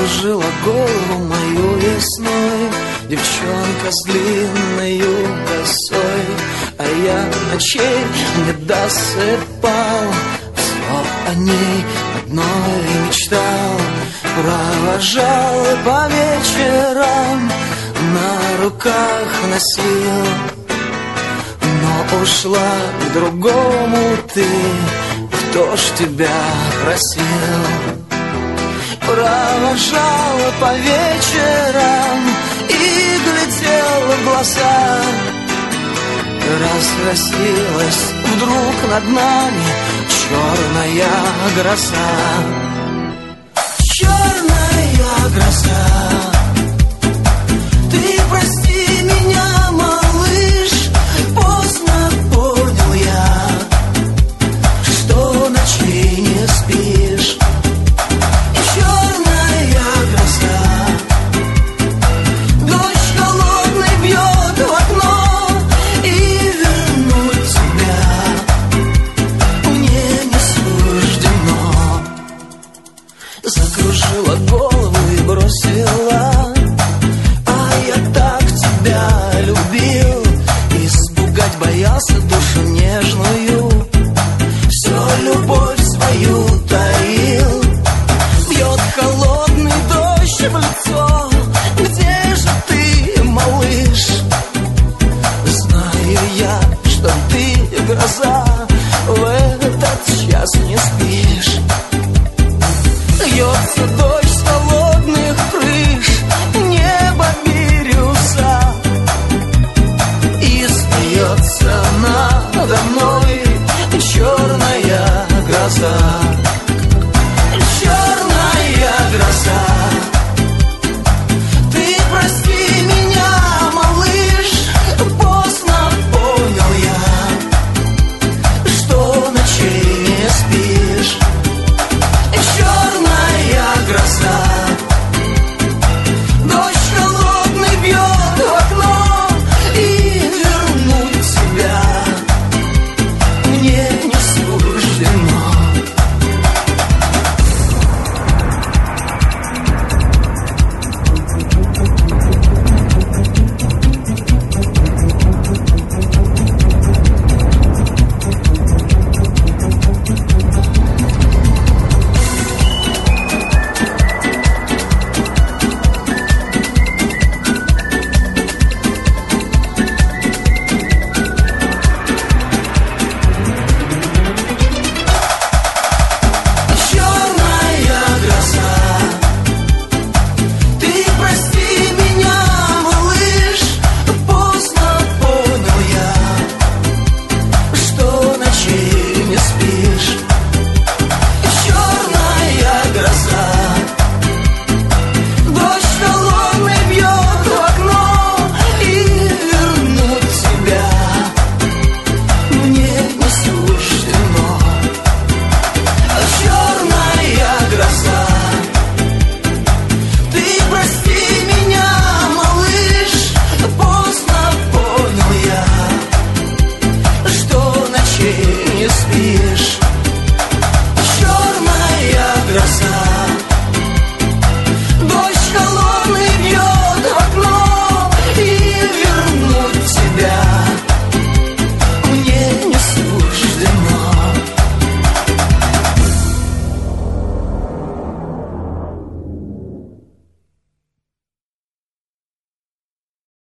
закружила голову мою весной. Девчонка с длинною косой, а я ночей не досыпал, слов о ней одной мечтал. Провожал по вечерам, на руках носил, но ушла к другому ты, кто ж тебя просил. Провожала по вечерам и глядела в глаза. Разразилась вдруг над нами черная гроза. Черная гроза. Ты прости меня, малыш, поздно понял я, что ночей не спишь. Черная гроза. Дождь холодный бьет в окно, и вернуть тебя мне не суждено. Закружила голову и бросила, а я так тебя любил, испугать боялся душу нежную, всю любовь свою таил. Бьет холодный дождь в лицо, где же ты, малыш? Знаю я, что ты гроза, в этот час не спишь. Льется дождь с холодных крыш, небо бирюза, и смеется надо мной черная гроза.